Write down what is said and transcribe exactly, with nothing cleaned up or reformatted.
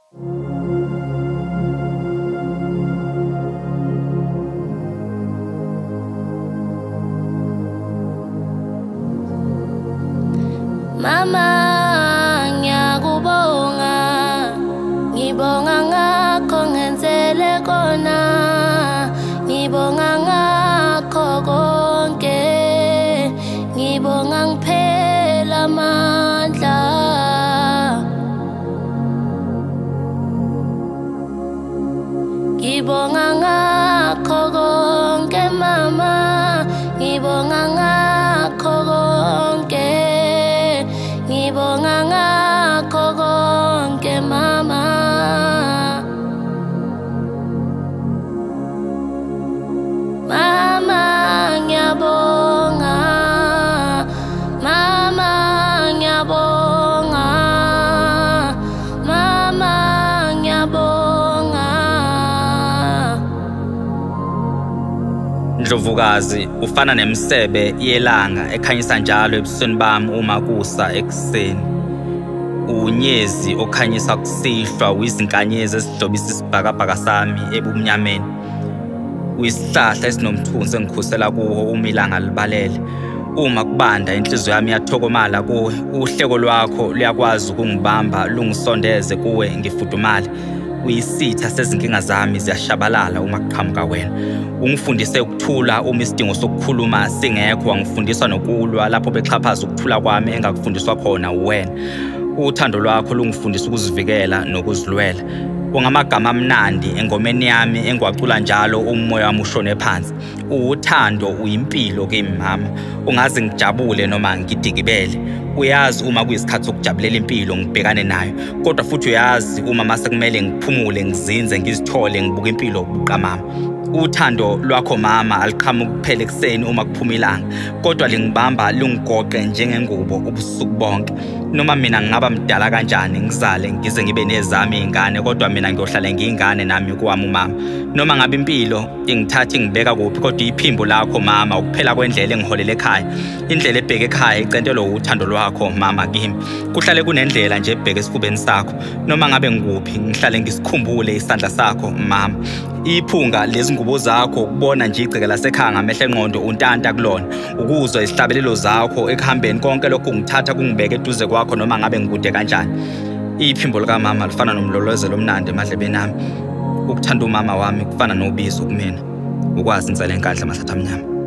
Mama, ngiyakubonga, ngibonga ngakho ngenzele kona, ngibonga ngakho konke, ngibonga ngiphela amandla. Ngibonga ngakho konke mama, ngibonga ngakho konke, ngibonga ngakho konke mama. Mama ngiyabonga, mama ngiyabonga, mama ngiyabonga. Ndlovukazi ufana nemisebe yelanga ekhanyisa njalo ebusweni bami uma kusa ekuseni. Unyezi okhanyisa kusihlwa uyizinkanyezi esidlobisa isibhakabhaka sami ebumnyameni. Uyisihlahla esinomthunzi engikhusela kuwo uma ilanga libalele. Uma kubanda inhliziyo yami iyathokomala kuwe. Uhleko lwakho luyakwazi ukungibamba lungisondeze kuwe ngifudumale. Uyisitha sezinkinga zami ziyashabalala uma kuqhamuka wena. Ungifundise ukuthula uma isidingo sokukhuluma singekho, wangifundisa nokulwa lapho bexhaphaza ukuthula kwami engakufundiswa khona uwena. Uthando lwakho lungifundisa ukuzivikela nokuzilwela. Ungamagama amnandi engomeni yami engwacula njalo umoya wami ushone phansi. Uthando uyimpilo kimi mama. Ungaze ngijabule noma ngidikibele. Uyazi uma kuyisikhathi sokujabulela impilo ngibhekane nayo, kodwa futhi uyazi uma mase kumele ngiphumule ngizinze ngizithole ngibuka impilo buqamama. Uthando lwakho mama aliqhamuki kuphela ekuseni uma kuphuma ilanga, kodwa lingibamba lungigoqe njengengubo ubusuku bonke. Noma mina ngingaba mdala kanjani ngizale ngize ngibe nezami izingane, kodwa mina ngiyohlala ngiyingane nami kuwami umama. Noma ngabe impilo ingithatha ingibeka kuphi, kodwa iphimbo lakho mama ukuphela kwendlela engiholela ekhaya. Indlela ebheke ekhaya icentelwe uthando lwakho mama kimi. Kuhlale kunendlela nje ebheke esifubeni sakho. Noma ngabe ngikuphi ngihlale ngisikhumbule isandla sakho mama. Iphunga lezingubo zakho ukubona nje igceke lasekhaya ngamehla engqondo untanta kulona. Ukuzwa isihlabelelo zakho ekuhambeni konke lokho ngithatha kungibeke eduze kwakho noma ngabe ngikude kanjani. Iphimbo lika mama lifana nomlolozelo omnandi emadlebeni ami. Ukuthanda umama wami kufana nobizo kumina. Ukwazi inzalo enkandla masatha mnyama.